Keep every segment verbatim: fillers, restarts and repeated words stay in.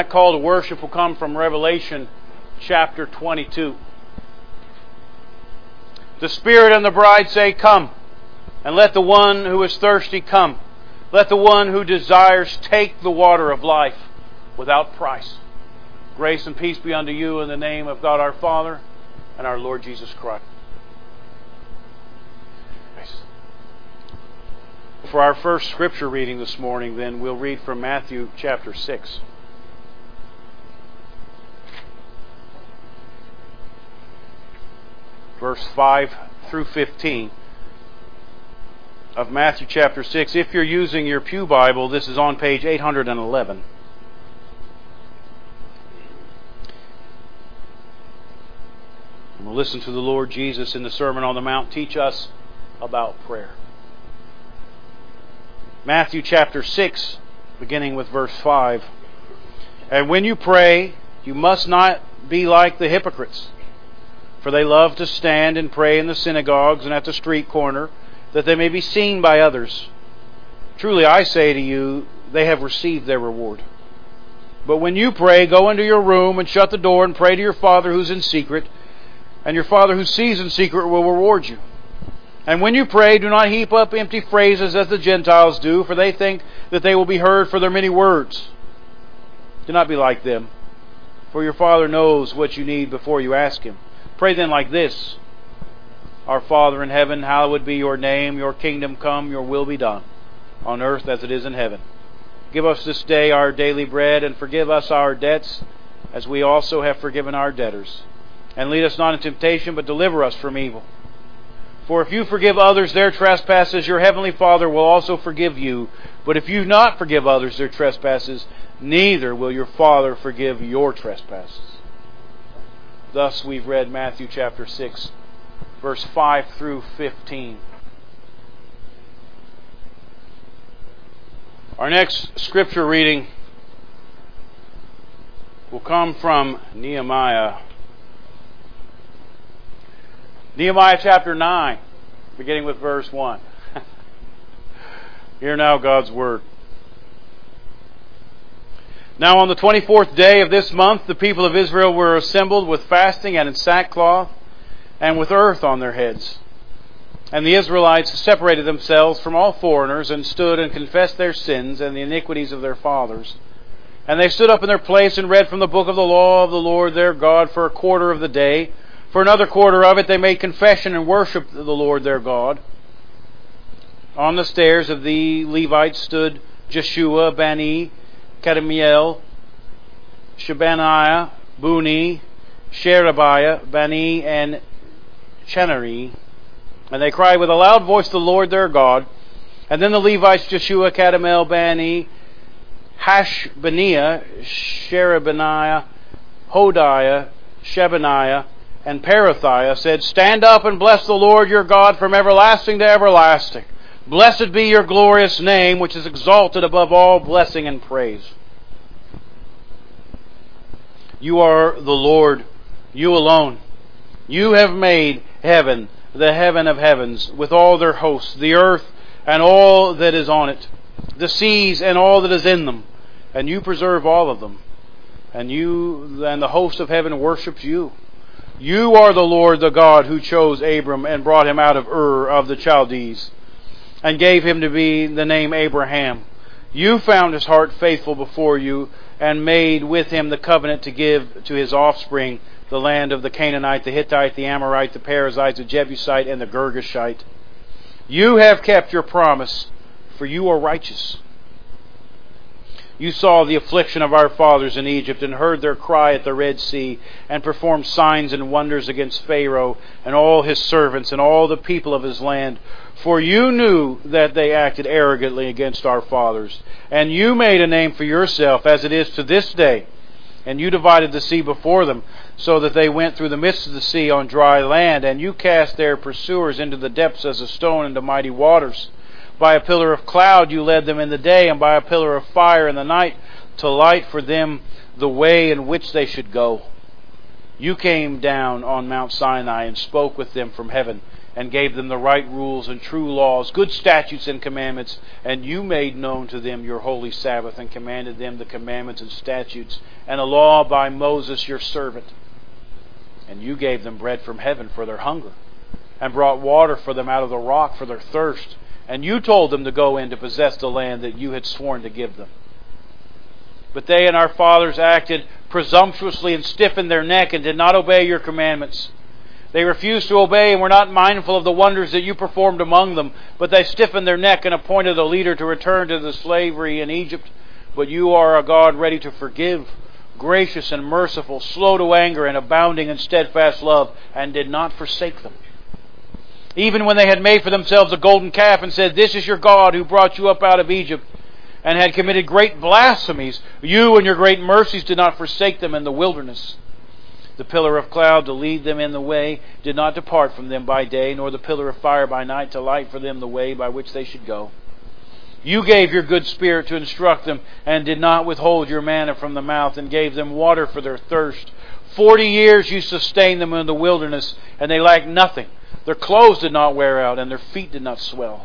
That call to worship will come from Revelation chapter twenty-two. The Spirit and the bride say, "Come, and let the one who is thirsty come. Let the one who desires take the water of life without price." Grace and peace be unto you in the name of God our Father and our Lord Jesus Christ. For our first scripture reading this morning, then, we'll read from Matthew chapter six. Verse five through fifteen of Matthew chapter six. If you're using your Pew Bible, this is on page eight hundred eleven. And we'll listen to the Lord Jesus in the Sermon on the Mount teach us about prayer. Matthew chapter six, beginning with verse five. "And when you pray, you must not be like the hypocrites, for they love to stand and pray in the synagogues and at the street corner, that they may be seen by others. Truly I say to you, they have received their reward. But when you pray, go into your room and shut the door and pray to your Father who's in secret, and your Father who sees in secret will reward you. And when you pray, do not heap up empty phrases as the Gentiles do, for they think that they will be heard for their many words. Do not be like them, for your Father knows what you need before you ask Him. Pray then like this: Our Father in heaven, hallowed be your name. Your kingdom come, your will be done, on earth as it is in heaven. Give us this day our daily bread, and forgive us our debts, as we also have forgiven our debtors. And lead us not into temptation, but deliver us from evil. For if you forgive others their trespasses, your heavenly Father will also forgive you. But if you not forgive others their trespasses, neither will your Father forgive your trespasses." Thus we've read Matthew chapter six, verse five through fifteen. Our next scripture reading will come from Nehemiah. Nehemiah chapter nine, beginning with verse one. Hear now God's word. "Now on the twenty-fourth day of this month, the people of Israel were assembled with fasting and in sackcloth and with earth on their heads. And the Israelites separated themselves from all foreigners and stood and confessed their sins and the iniquities of their fathers. And they stood up in their place and read from the book of the law of the Lord their God for a quarter of the day. For another quarter of it they made confession and worshiped the Lord their God. On the stairs of the Levites stood Jeshua, Bani, Kadmiel, Shebaniah, Buni, Sherebiah, Bani, and Chenari. And they cried with a loud voice to the Lord their God. And then the Levites, Jeshua, Kadmiel, Bani, Hashbaniah, Sherebaniah, Hodiah, Shebaniah, and Perathiah said, Stand up and bless the Lord your God from everlasting to everlasting. Blessed be your glorious name, which is exalted above all blessing and praise. You are the Lord, you alone. You have made heaven, the heaven of heavens, with all their hosts, the earth and all that is on it, the seas and all that is in them, and you preserve all of them. And you and the host of heaven worships you. You are the Lord, the God who chose Abram and brought him out of Ur of the Chaldees, and gave him to be the name Abraham. You found his heart faithful before you, and made with him the covenant to give to his offspring the land of the Canaanite, the Hittite, the Amorite, the Perizzite, the Jebusite, and the Girgashite. You have kept your promise, for you are righteous. You saw the affliction of our fathers in Egypt, and heard their cry at the Red Sea, and performed signs and wonders against Pharaoh and all his servants and all the people of his land. For you knew that they acted arrogantly against our fathers, and you made a name for yourself, as it is to this day. And you divided the sea before them, so that they went through the midst of the sea on dry land, and you cast their pursuers into the depths as a stone into mighty waters. By a pillar of cloud you led them in the day, and by a pillar of fire in the night, to light for them the way in which they should go. You came down on Mount Sinai and spoke with them from heaven, and gave them the right rules and true laws, good statutes and commandments, and you made known to them your holy Sabbath, and commanded them the commandments and statutes, and a law by Moses your servant. And you gave them bread from heaven for their hunger, and brought water for them out of the rock for their thirst, and you told them to go in to possess the land that you had sworn to give them. But they and our fathers acted presumptuously and stiffened their neck and did not obey your commandments. They refused to obey and were not mindful of the wonders that you performed among them, but they stiffened their neck and appointed a leader to return to the slavery in Egypt. But you are a God ready to forgive, gracious and merciful, slow to anger and abounding in steadfast love, and did not forsake them. Even when they had made for themselves a golden calf and said, "This is your God who brought you up out of Egypt," and had committed great blasphemies, you in your great mercies did not forsake them in the wilderness. The pillar of cloud to lead them in the way did not depart from them by day, nor the pillar of fire by night to light for them the way by which they should go. You gave your good Spirit to instruct them, and did not withhold your manna from the mouth, and gave them water for their thirst. Forty years you sustained them in the wilderness, and they lacked nothing. Their clothes did not wear out, and their feet did not swell.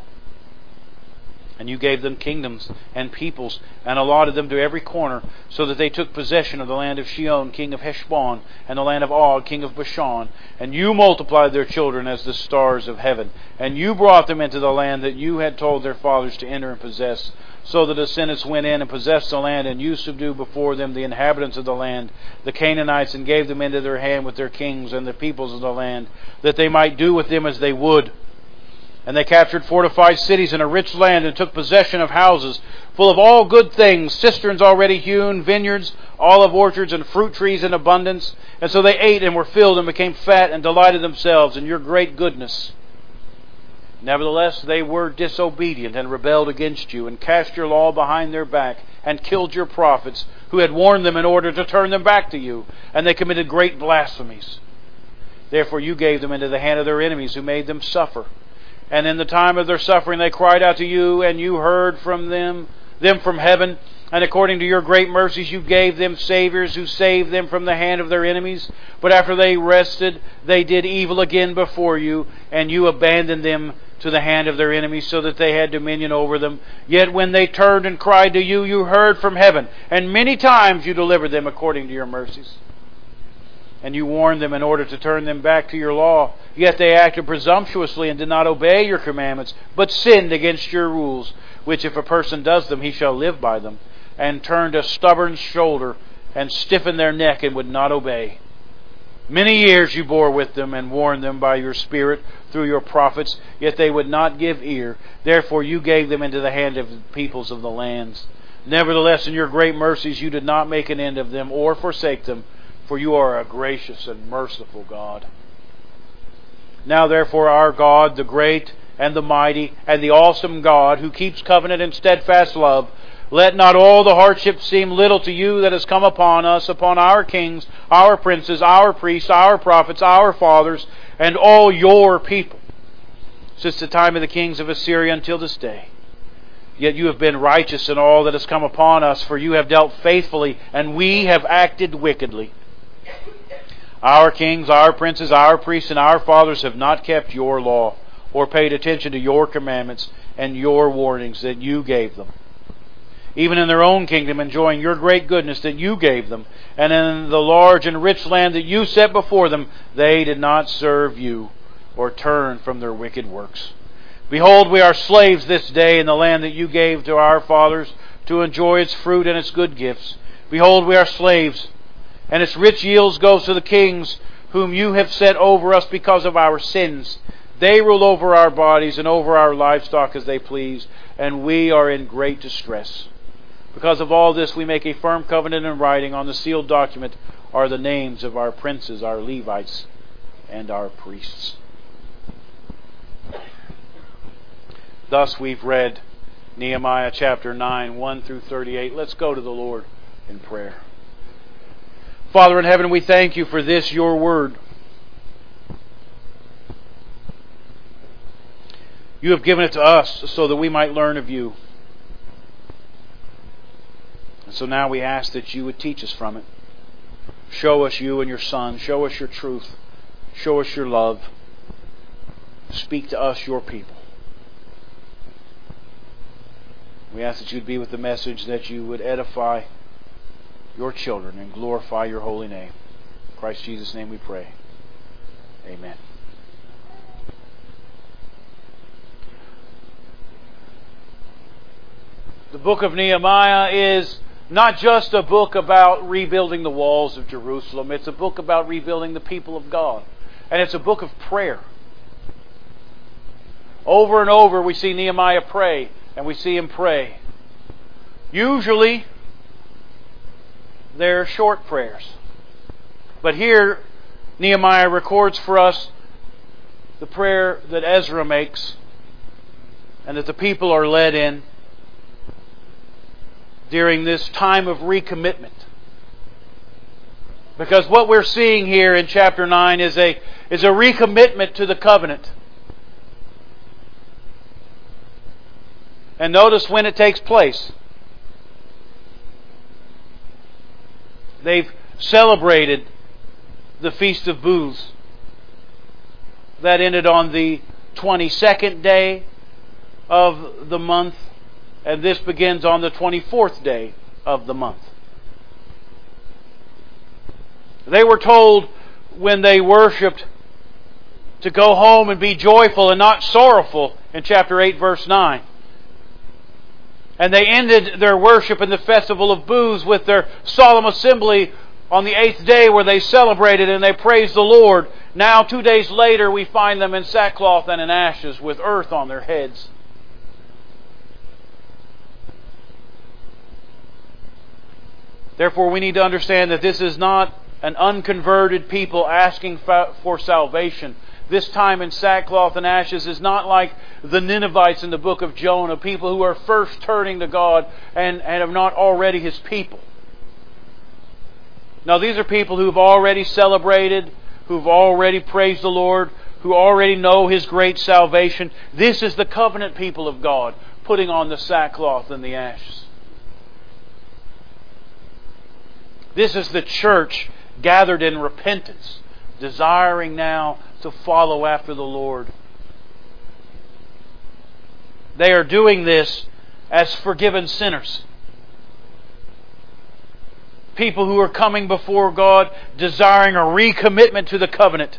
And you gave them kingdoms and peoples, and allotted them to every corner, so that they took possession of the land of Sihon, king of Heshbon, and the land of Og, king of Bashan. And you multiplied their children as the stars of heaven. And you brought them into the land that you had told their fathers to enter and possess. So the descendants went in and possessed the land, and you subdued before them the inhabitants of the land, the Canaanites, and gave them into their hand with their kings and the peoples of the land, that they might do with them as they would. And they captured fortified cities and a rich land, and took possession of houses full of all good things, cisterns already hewn, vineyards, olive orchards, and fruit trees in abundance. And so they ate and were filled and became fat and delighted themselves in your great goodness. Nevertheless, they were disobedient and rebelled against you, and cast your law behind their back, and killed your prophets, who had warned them in order to turn them back to you. And they committed great blasphemies. Therefore you gave them into the hand of their enemies, who made them suffer. And in the time of their suffering they cried out to you, and you heard from them, them from heaven. And according to your great mercies you gave them saviors who saved them from the hand of their enemies. But after they rested, they did evil again before you, and you abandoned them to the hand of their enemies, so that they had dominion over them. Yet when they turned and cried to you, you heard from heaven, and many times you delivered them according to your mercies. And you warned them in order to turn them back to your law. Yet they acted presumptuously and did not obey your commandments, but sinned against your rules, which if a person does them, he shall live by them, and turned a stubborn shoulder, and stiffened their neck, and would not obey. Many years you bore with them, and warned them by your Spirit through your prophets, yet they would not give ear. Therefore you gave them into the hand of the peoples of the lands. Nevertheless, in your great mercies you did not make an end of them, or forsake them, for you are a gracious and merciful God. Now therefore our God, the great and the mighty and the awesome God, who keeps covenant and steadfast love, let not all the hardship seem little to you that has come upon us, upon our kings, our princes, our priests, our prophets, our fathers, and all your people, since the time of the kings of Assyria until this day. Yet you have been righteous in all that has come upon us, for you have dealt faithfully, and we have acted wickedly. Our kings, our princes, our priests, and our fathers have not kept your law, or paid attention to your commandments and your warnings that you gave them. Even in their own kingdom, enjoying your great goodness that you gave them, and in the large and rich land that you set before them, they did not serve you, or turn from their wicked works. Behold, we are slaves this day in the land that you gave to our fathers, to enjoy its fruit and its good gifts. Behold, we are slaves, and its rich yields goes to the kings whom you have set over us because of our sins. They rule over our bodies and over our livestock as they please, and we are in great distress. Because of all this we make a firm covenant in writing. On the sealed document are the names of our princes, our Levites, and our priests. Thus we've read Nehemiah chapter nine, one through thirty-eight. Let's go to the Lord in prayer. Father in heaven, we thank you for this, your word. You have given it to us so that we might learn of you. And so now we ask that you would teach us from it. Show us you and your Son. Show us your truth. Show us your love. speak to us, your people. We ask that you'd be with the message, that you would edify your children and glorify your holy name. In Christ Jesus' name we pray. Amen. The book of Nehemiah is not just a book about rebuilding the walls of Jerusalem. It's a book about rebuilding the people of God. And it's a book of prayer. Over and over we see Nehemiah pray, and we see him pray. Usually, they're short prayers. But here, Nehemiah records for us the prayer that Ezra makes and that the people are led in during this time of recommitment. Because what we're seeing here in chapter nine is a, is a recommitment to the covenant. And notice when it takes place. They've celebrated the Feast of Booths. That ended on the twenty-second day of the month, and this begins on the twenty-fourth day of the month. They were told when they worshipped to go home and be joyful and not sorrowful in chapter eight, verse nine. And they ended their worship in the festival of booths with their solemn assembly on the eighth day, where they celebrated and they praised the Lord. Now, two days later, we find them in sackcloth and in ashes with earth on their heads. Therefore, we need to understand that this is not an unconverted people asking for salvation. This time in sackcloth and ashes is not like the Ninevites in the book of Jonah, people who are first turning to God and, and have not already His people. Now, these are people who've already celebrated, who've already praised the Lord, who already know His great salvation. This is the covenant people of God, putting on the sackcloth and the ashes. This is the church gathered in repentance, desiring now to follow after the Lord. They are doing this as forgiven sinners. People who are coming before God, desiring a recommitment to the covenant.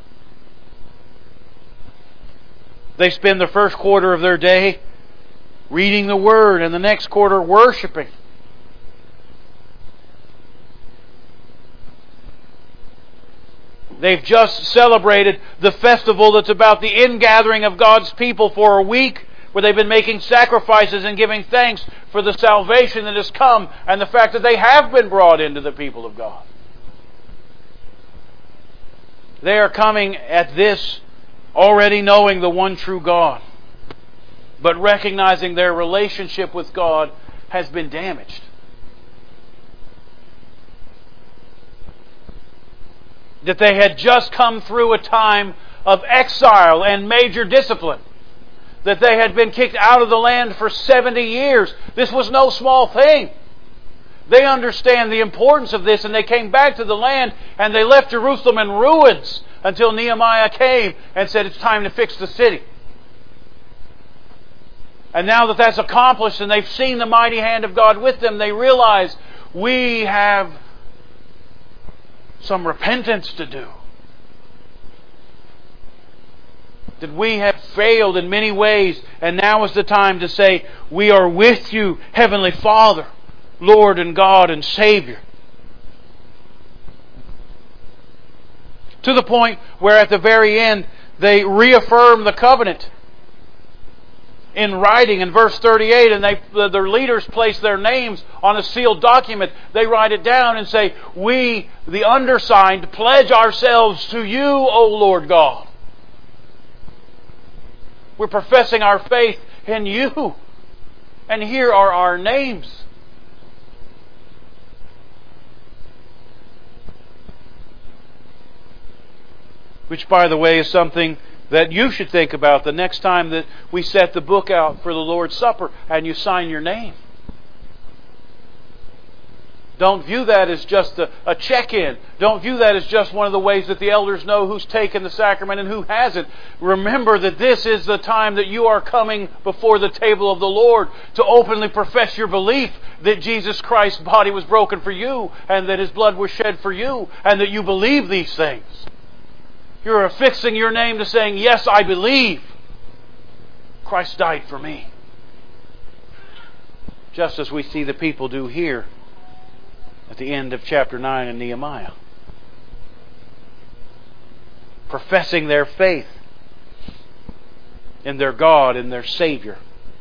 They spend the first quarter of their day reading the Word, and the next quarter worshiping. They've just celebrated the festival that's about the ingathering of God's people for a week, where they've been making sacrifices and giving thanks for the salvation that has come and the fact that they have been brought into the people of God. They are coming at this already knowing the one true God, but recognizing their relationship with God has been damaged. That they had just come through a time of exile and major discipline. That they had been kicked out of the land for seventy years. This was no small thing. They understand the importance of this, and they came back to the land and they left Jerusalem in ruins until Nehemiah came and said it's time to fix the city. And now that that's accomplished and they've seen the mighty hand of God with them, they realize we have some repentance to do. That we have failed in many ways, and now is the time to say, we are with you, Heavenly Father, Lord and God and Savior. To the point where at the very end they reaffirm the covenant in writing in verse thirty-eight, and they, their leaders place their names on a sealed document. They write it down and say, we, the undersigned, pledge ourselves to you, O Lord God. We're professing our faith in you. And here are our names. Which, by the way, is something that you should think about the next time that we set the book out for the Lord's Supper and you sign your name. Don't view that as just a, a check-in. Don't view that as just one of the ways that the elders know who's taken the sacrament and who hasn't. Remember that this is the time that you are coming before the table of the Lord to openly profess your belief that Jesus Christ's body was broken for you and that His blood was shed for you and that you believe these things. You're affixing your name to saying, yes, I believe Christ died for me. Just as we see the people do here at the end of chapter nine in Nehemiah. Professing their faith in their God and their Savior.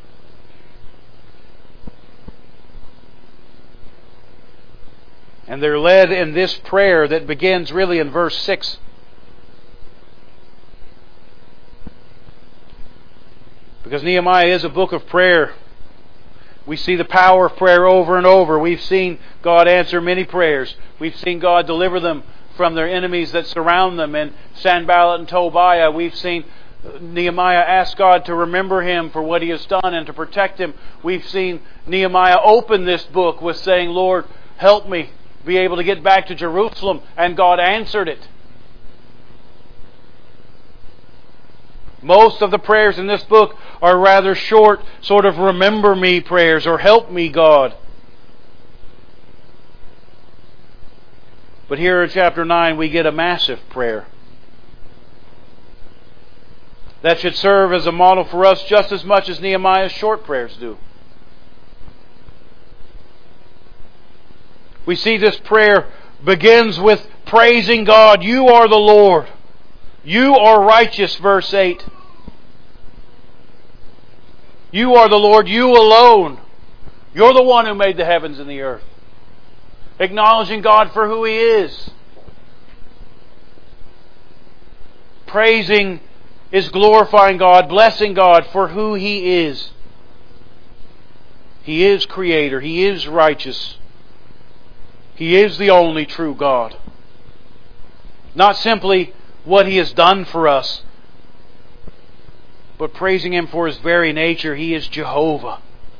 And they're led in this prayer that begins really in verse six. Because Nehemiah is a book of prayer. We see the power of prayer over and over. We've seen God answer many prayers. We've seen God deliver them from their enemies that surround them. In Sanballat and Tobiah, we've seen Nehemiah ask God to remember him for what He has done and to protect him. We've seen Nehemiah open this book with saying, Lord, help me be able to get back to Jerusalem. And God answered it. Most of the prayers in this book are rather short, sort of remember me prayers or help me, God. But here in chapter nine we get a massive prayer that should serve as a model for us just as much as Nehemiah's short prayers do. We see this prayer begins with praising God. You are the Lord. You are righteous, verse eight. You are the Lord, you alone. You're the one who made the heavens and the earth. Acknowledging God for who He is. Praising is glorifying God, blessing God for who He is. He is Creator. He is righteous. He is the only true God. Not simply what He has done for us, but praising Him for His very nature. He is Jehovah.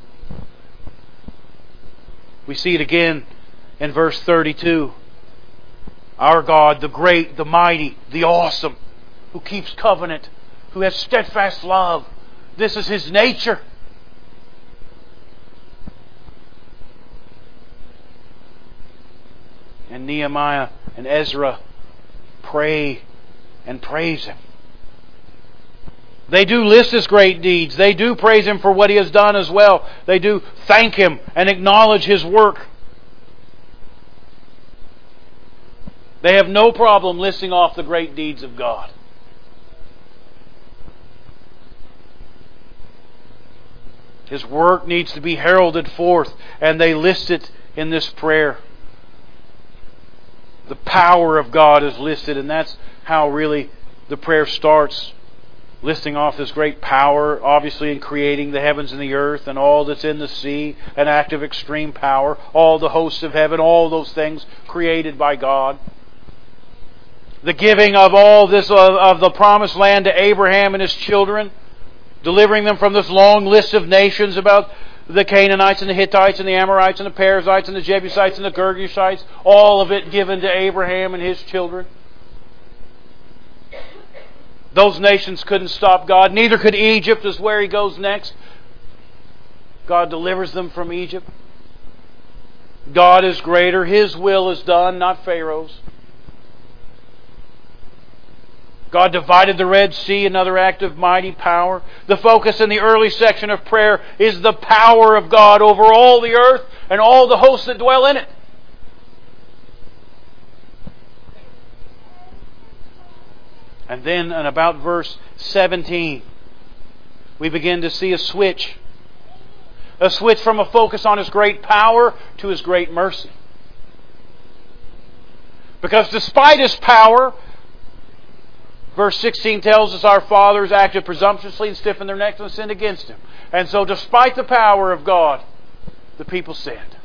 We see it again in verse thirty-two. Our God, the great, the mighty, the awesome, who keeps covenant, who has steadfast love. This is His nature. And Nehemiah and Ezra pray and praise Him. They do list His great deeds. They do praise Him for what He has done as well. They do thank Him and acknowledge His work. They have no problem listing off the great deeds of God. His work needs to be heralded forth, and they list it in this prayer. The power of God is listed, and that's how really the prayer starts. Listing off His great power, obviously in creating the heavens and the earth and all that's in the sea, an act of extreme power, all the hosts of heaven, all those things created by God. The giving of all this, of, of the promised land to Abraham and his children, delivering them from this long list of nations about the Canaanites and the Hittites and the Amorites and the Perizzites and the Jebusites and the Girgashites, all of it given to Abraham and his children. Those nations couldn't stop God. Neither could Egypt, is where He goes next. God delivers them from Egypt. God is greater. His will is done, not Pharaoh's. God divided the Red Sea, another act of mighty power. The focus in the early section of prayer is the power of God over all the earth and all the hosts that dwell in it. And then in about verse seventeen, we begin to see a switch. A switch from a focus on His great power to His great mercy. Because despite His power, verse sixteen tells us our fathers acted presumptuously and stiffened their necks and sinned against Him. And so despite the power of God, the people sinned.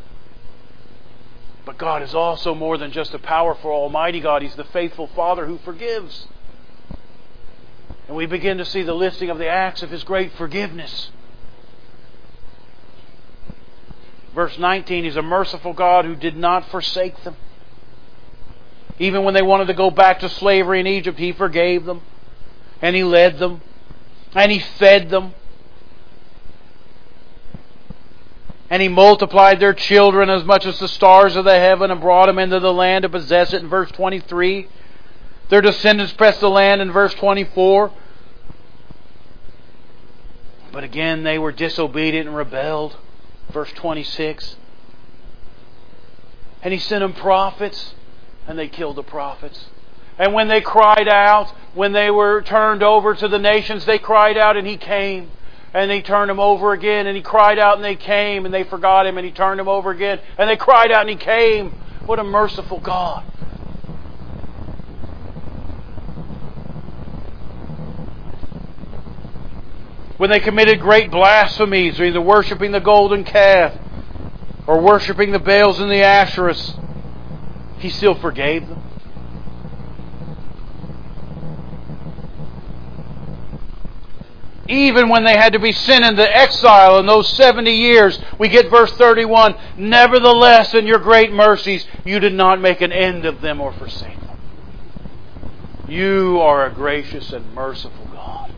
But God is also more than just a powerful Almighty God. He's the faithful Father who forgives. And we begin to see the listing of the acts of His great forgiveness. Verse nineteen, He's a merciful God who did not forsake them. Even when they wanted to go back to slavery in Egypt, He forgave them. And He led them. And He fed them. And He multiplied their children as much as the stars of the heaven and brought them into the land to possess it in verse twenty-three. Their descendants pressed the land in verse twenty-four. But again, they were disobedient and rebelled. Verse twenty-six. And He sent them prophets, and they killed the prophets. And when they cried out, when they were turned over to the nations, they cried out and He came. And He turned them over again, and He cried out and they came, and they forgot Him, and He turned them over again. And they cried out and He came. What a merciful God. When they committed great blasphemies, either worshipping the golden calf or worshipping the Baals and the Asherahs, He still forgave them. Even when they had to be sent into exile in those seventy years, we get verse thirty-one, Nevertheless, in Your great mercies, You did not make an end of them or forsake them. You are a gracious and merciful God.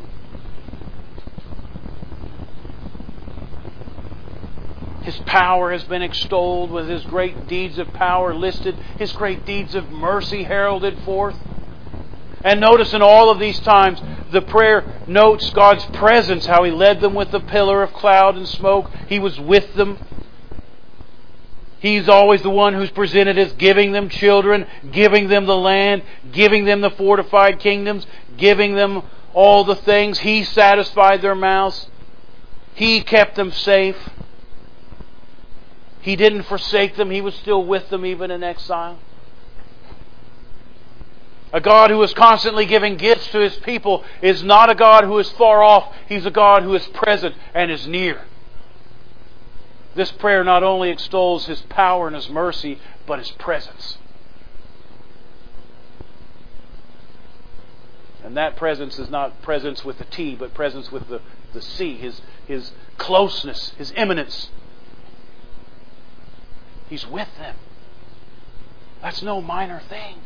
His power has been extolled with His great deeds of power listed, His great deeds of mercy heralded forth. And notice in all of these times, the prayer notes God's presence, how He led them with the pillar of cloud and smoke. He was with them. He's always the one who's presented as giving them children, giving them the land, giving them the fortified kingdoms, giving them all the things. He satisfied their mouths. He kept them safe. He didn't forsake them. He was still with them even in exile. A God who is constantly giving gifts to His people is not a God who is far off. He's a God who is present and is near. This prayer not only extols His power and His mercy, but His presence. And that presence is not presence with the T, but presence with the, the C. His, his closeness, His immanence. He's with them. That's no minor thing.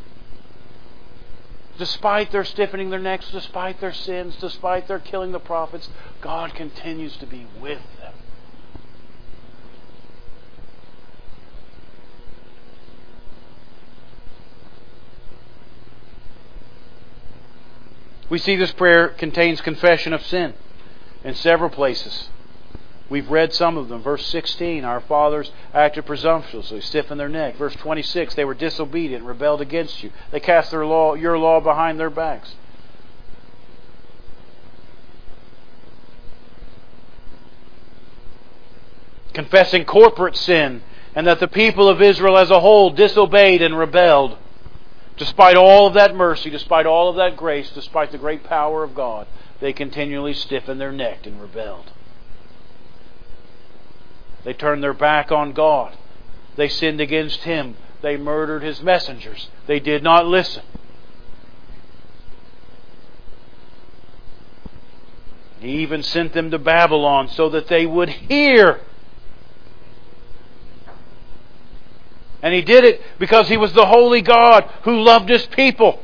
Despite their stiffening their necks, despite their sins, despite their killing the prophets, God continues to be with them. We see this prayer contains confession of sin in several places. We've read some of them. Verse sixteen, our fathers acted presumptuously, stiffened their neck. Verse twenty-six, they were disobedient, rebelled against You. They cast their law, Your law behind their backs. Confessing corporate sin, and that the people of Israel as a whole disobeyed and rebelled. Despite all of that mercy, despite all of that grace, despite the great power of God, they continually stiffened their neck and rebelled. They turned their back on God. They sinned against Him. They murdered His messengers. They did not listen. He even sent them to Babylon so that they would hear. And He did it because He was the holy God who loved His people.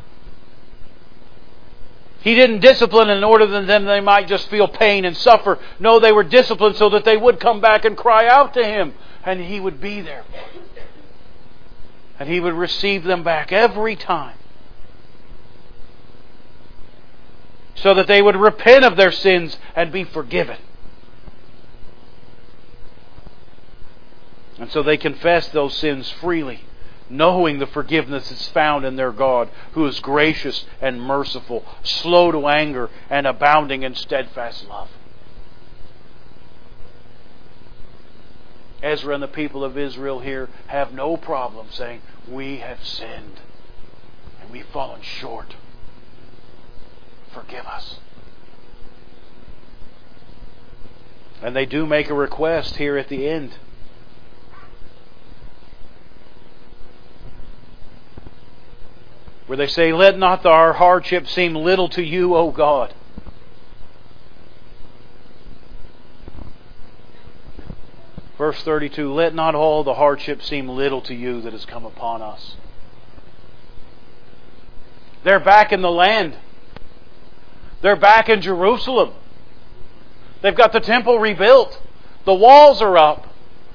He didn't discipline in order that then they might just feel pain and suffer. No, they were disciplined so that they would come back and cry out to Him. And He would be there. And He would receive them back every time. So that they would repent of their sins and be forgiven. And so they confess those sins freely, knowing the forgiveness is found in their God, who is gracious and merciful, slow to anger, and abounding in steadfast love. Ezra and the people of Israel here have no problem saying, we have sinned and we've fallen short. Forgive us. And they do make a request here at the end. Where they say, let not our hardship seem little to You, O God. Verse verse thirty-two, let not all the hardship seem little to you that has come upon us. They're back in the land. They're back in Jerusalem. They've got the temple rebuilt. The walls are up.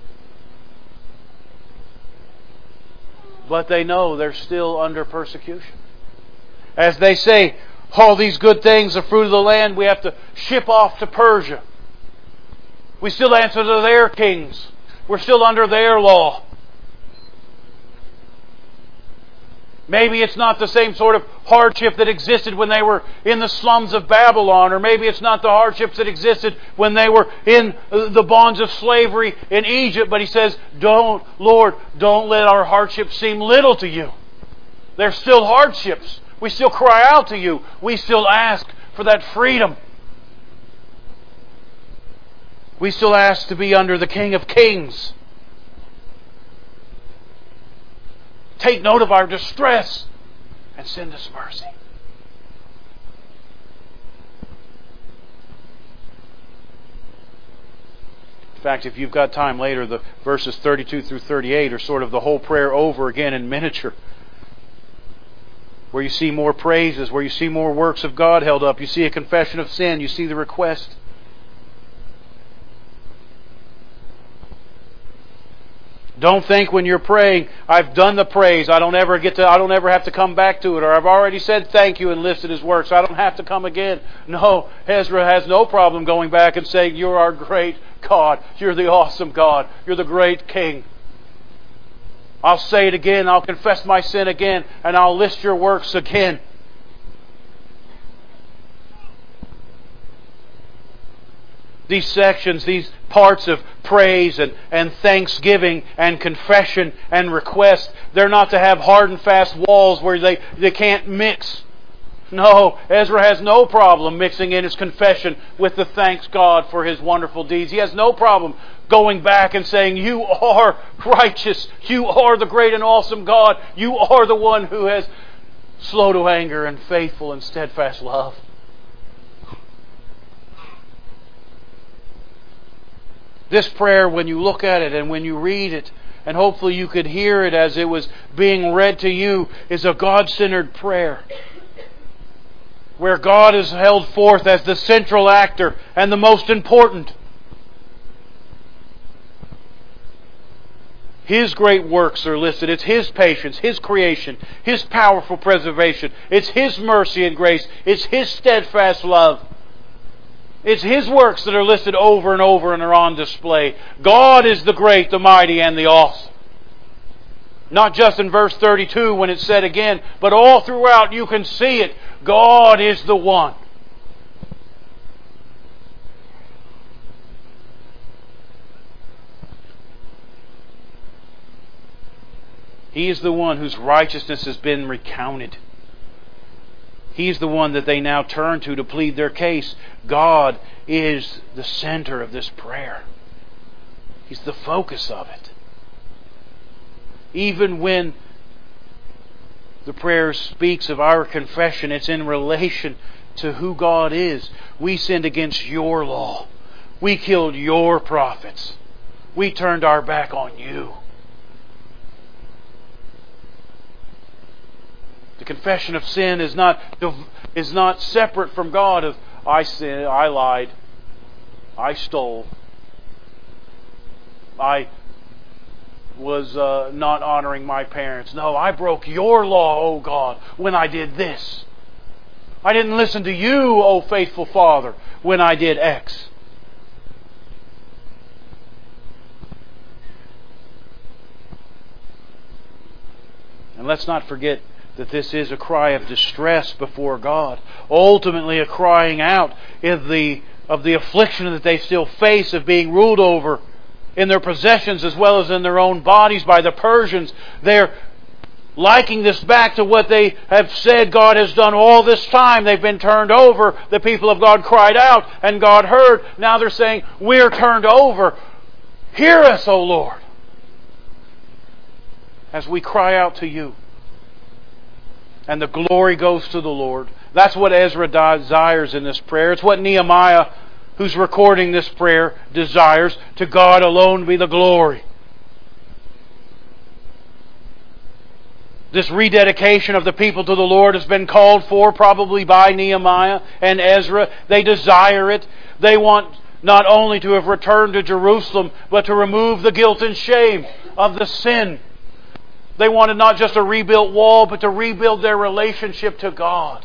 But they know they're still under persecution. As they say, all these good things, the fruit of the land, we have to ship off to Persia. We still answer to their kings. We're still under their law. Maybe it's not the same sort of hardship that existed when they were in the slums of Babylon, or maybe it's not the hardships that existed when they were in the bonds of slavery in Egypt. But he says, don't, Lord, don't let our hardships seem little to you. They're still hardships. We still cry out to you. We still ask for that freedom. We still ask to be under the King of Kings. Take note of our distress and send us mercy. In fact, if you've got time later, the verses thirty-two through thirty-eight are sort of the whole prayer over again in miniature. Where you see more praises, where you see more works of God held up. You see a confession of sin. You see the request. Don't think when you're praying, I've done the praise, I don't ever get to I don't ever have to come back to it, or I've already said thank you and listed His works, I don't have to come again. No, Ezra has no problem going back and saying, you're our great God, you're the awesome God, you're the great King. I'll say it again, I'll confess my sin again, and I'll list your works again. These sections, these parts of praise and, and thanksgiving and confession and request, they're not to have hard and fast walls where they, they can't mix. No, Ezra has no problem mixing in his confession with the thanks God for His wonderful deeds. He has no problem going back and saying, you are righteous. You are the great and awesome God. You are the one who has slow to anger and faithful and steadfast love. This prayer, when you look at it and when you read it, and hopefully you could hear it as it was being read to you, is a God-centered prayer. Where God is held forth as the central actor and the most important. His great works are listed. It's His patience, His creation, His powerful preservation. It's His mercy and grace. It's His steadfast love. It's His works that are listed over and over and are on display. God is the great, the mighty, and the awesome. Not just in verse thirty-two when it's said again, but all throughout you can see it. God is the one. He is the one whose righteousness has been recounted. He's the one that they now turn to to plead their case. God is the center of this prayer. He's the focus of it. Even when the prayer speaks of our confession, it's in relation to who God is. We sinned against your law. We killed your prophets. We turned our back on you. The confession of sin is not is not separate from God. Of I sinned, I lied, I stole, I was uh, not honoring my parents. No, I broke your law, O God, when I did this. I didn't listen to you, O faithful Father, when I did X. And let's not forget that this is a cry of distress before God. Ultimately a crying out of the, of the affliction that they still face of being ruled over in their possessions as well as in their own bodies by the Persians. They're liking this back to what they have said God has done all this time. They've been turned over. The people of God cried out and God heard. Now they're saying, we're turned over. Hear us, O Lord, as we cry out to you. And the glory goes to the Lord. That's what Ezra desires in this prayer. It's what Nehemiah who's recording this prayer desires. To God alone be the glory. This rededication of the people to the Lord has been called for probably by Nehemiah and Ezra. They desire it. They want not only to have returned to Jerusalem, but to remove the guilt and shame of the sin. They wanted not just a rebuilt wall, but to rebuild their relationship to God.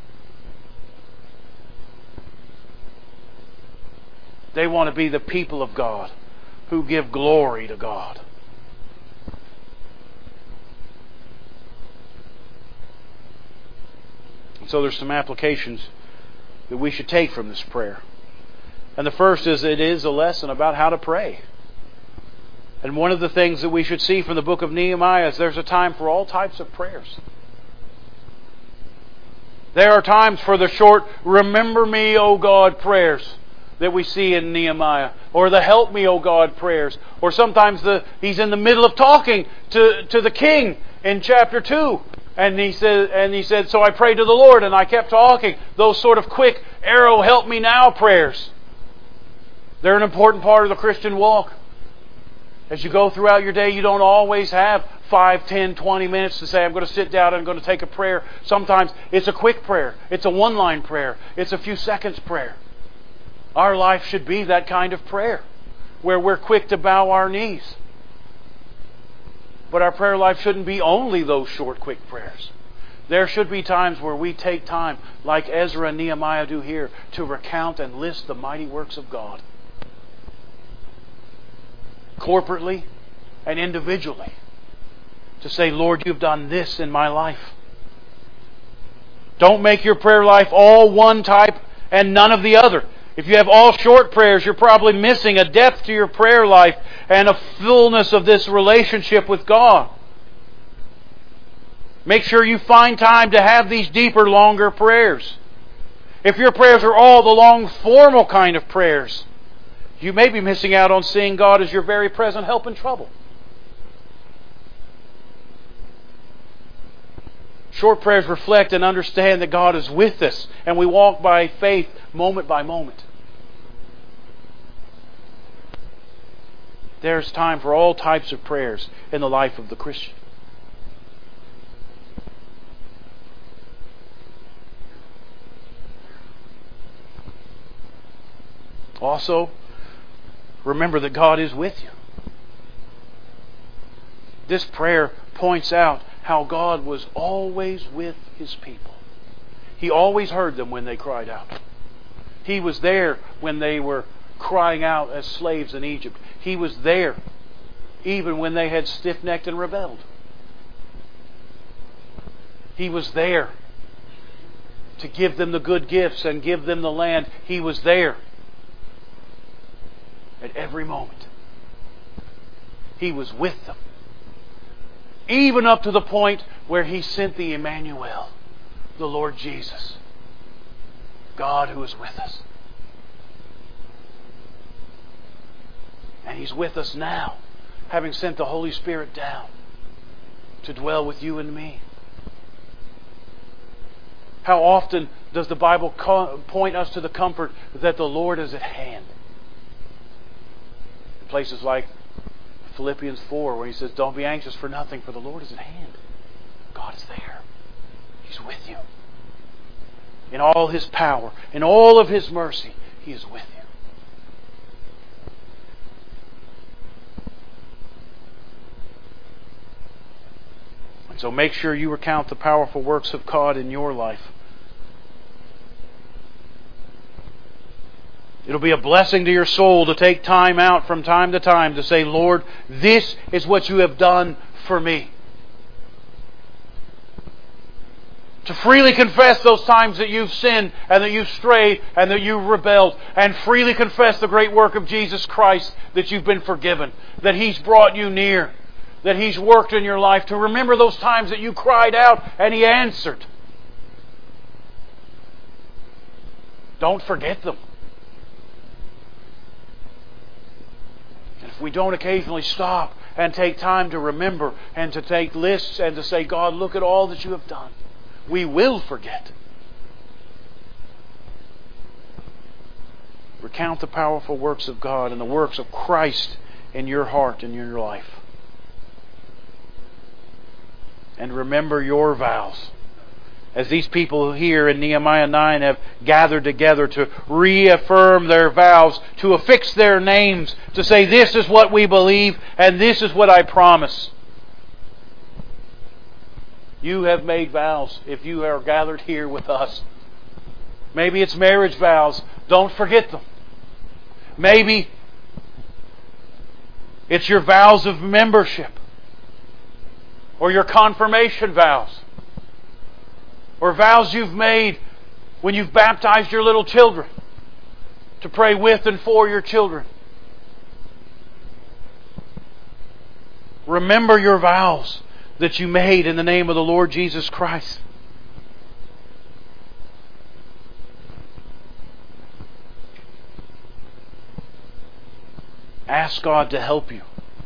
They want to be the people of God who give glory to God. And so there's some applications that we should take from this prayer. And the first is it is a lesson about how to pray. And one of the things that we should see from the book of Nehemiah is there's a time for all types of prayers. There are times for the short, remember me, O God, prayers that we see in Nehemiah. Or the help me, O God, prayers. Or sometimes the he's in the middle of talking to, to the king in chapter two. And he said, and he said, so I prayed to the Lord and I kept talking. Those sort of quick, arrow, help me now prayers. They're an important part of the Christian walk. As you go throughout your day, you don't always have five, ten, twenty minutes to say, I'm going to sit down and I'm going to take a prayer. Sometimes it's a quick prayer. It's a one-line prayer. It's a few seconds prayer. Our life should be that kind of prayer, where we're quick to bow our knees. But our prayer life shouldn't be only those short, quick prayers. There should be times where we take time, like Ezra and Nehemiah do here, to recount and list the mighty works of God. Corporately and individually. To say, Lord, you've done this in my life. Don't make your prayer life all one type and none of the other. If you have all short prayers, you're probably missing a depth to your prayer life and a fullness of this relationship with God. Make sure you find time to have these deeper, longer prayers. If your prayers are all the long, formal kind of prayers, you may be missing out on seeing God as your very present help in trouble. Short prayers reflect and understand that God is with us, and we walk by faith moment by moment. There's time for all types of prayers in the life of the Christian. Also, remember that God is with you. This prayer points out how God was always with His people. He always heard them when they cried out. He was there when they were crying out as slaves in Egypt. He was there even when they had stiff-necked and rebelled. He was there to give them the good gifts and give them the land. He was there at every moment. He was with them. Even up to the point where He sent the Emmanuel, the Lord Jesus, God who is with us. And He's with us now, having sent the Holy Spirit down to dwell with you and me. How often does the Bible point us to the comfort that the Lord is at hand? In places like Philippians four, where He says, don't be anxious for nothing, for the Lord is at hand. God is there. He's with you. In all His power, in all of His mercy, He is with you. And so make sure you recount the powerful works of God in your life. It'll be a blessing to your soul to take time out from time to time to say, Lord, this is what you have done for me. To freely confess those times that you've sinned and that you've strayed and that you've rebelled, and freely confess the great work of Jesus Christ, that you've been forgiven, that He's brought you near, that He's worked in your life. To remember those times that you cried out and He answered. Don't forget them. And if we don't occasionally stop and take time to remember and to take lists and to say, God, look at all that you have done, we will forget. Recount the powerful works of God and the works of Christ in your heart and in your life. And remember your vows. As these people here in Nehemiah nine have gathered together to reaffirm their vows, to affix their names, to say, this is what we believe and this is what I promise. You have made vows if you are gathered here with us. Maybe it's marriage vows. Don't forget them. Maybe it's your vows of membership or your confirmation vows or vows you've made when you've baptized your little children to pray with and for your children. Remember your vows that you made in the name of the Lord Jesus Christ. Ask God to help you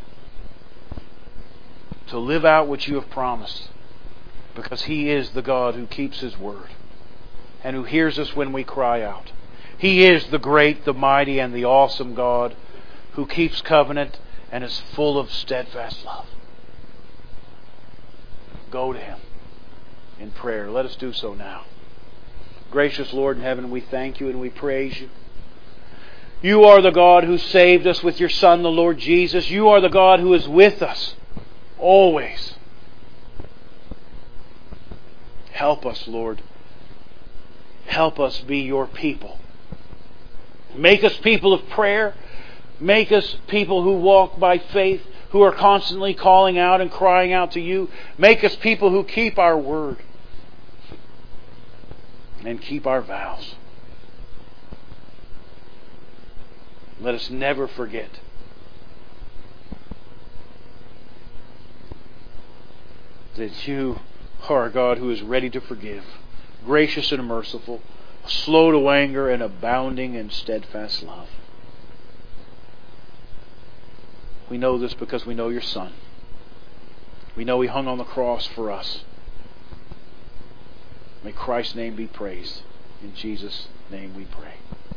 to live out what you have promised, because He is the God who keeps His word and who hears us when we cry out. He is the great, the mighty, and the awesome God who keeps covenant and is full of steadfast love. Go to Him in prayer. Let us do so now. Gracious Lord in heaven, we thank You and we praise You. You are the God who saved us with Your Son, the Lord Jesus. You are the God who is with us always. Help us, Lord. Help us be Your people. Make us people of prayer. Make us people who walk by faith, who are constantly calling out and crying out to You. Make us people who keep our word and keep our vows. Let us never forget that You are a God who is ready to forgive, gracious and merciful, slow to anger, and abounding in steadfast love. We know this because we know Your Son. We know He hung on the cross for us. May Christ's name be praised. In Jesus' name we pray.